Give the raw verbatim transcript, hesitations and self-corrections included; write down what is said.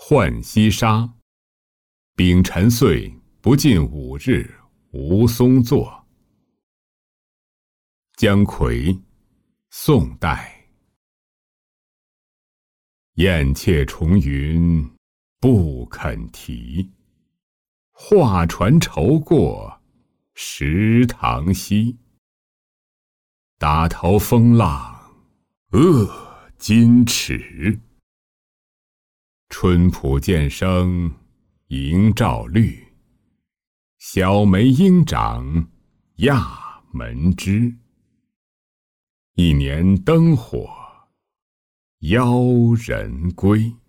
浣溪沙。丙辰岁，不尽五日，无松作。姜夔，宋代。燕雀重云不肯啼，画船愁过石塘西。打头风浪遏金尺，春浦渐生迎照绿。小梅应长亚门枝，一年灯火邀人归。